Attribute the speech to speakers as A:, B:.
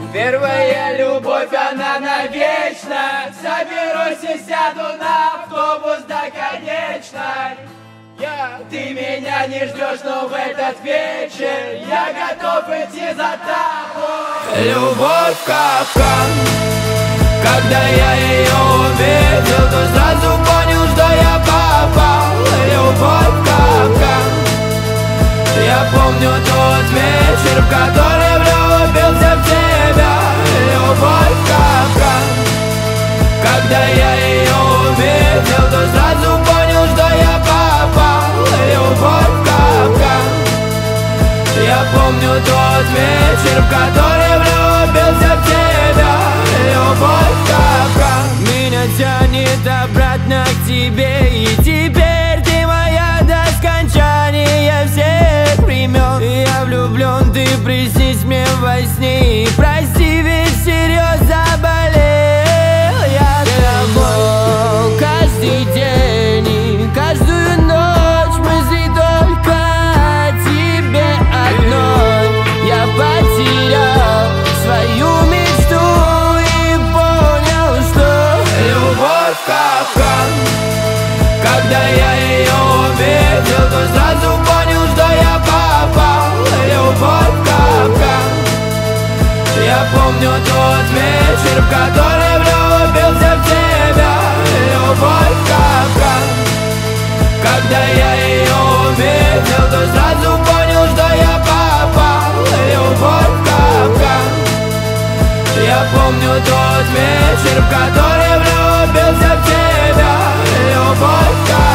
A: Первая любовь, она навечно. Соберусь и сяду на автобус до конечной. Ты меня не ждешь, но в этот вечер я готов идти за тобой. Любовь капкан. Когда я ее увидел, то сразу понял, что я попал. Любовь капкан. Я помню тот вечер, в который влюбился в тебя. Любовь капкан. Когда я ее увидел, то сразу понял, что я попал. Любовь капкан. Я помню тот вечер, в который влюбился в тебя. Любовь капкан. Меня тянет обратно к тебе, и теперь ты моя до скончания всех времен. Я влюблен, ты приснись мне во сне. Прости, ведь всерьез заболел я тобой. Каждый день и каждую ночь мысли только о тебе одной. Я потерял свою мечту и понял, что любовь капкан. Когда я ее увидел, то сразу понял, что я попал. Любовь капкан. Я помню тот вечер, в который влюбился в тебя. Любовь капкан. Когда я ее увидел, то сразу понял, что я попал. Любовь капкан. Я помню тот вечер, в который влюбился в тебя. Любовь капкан.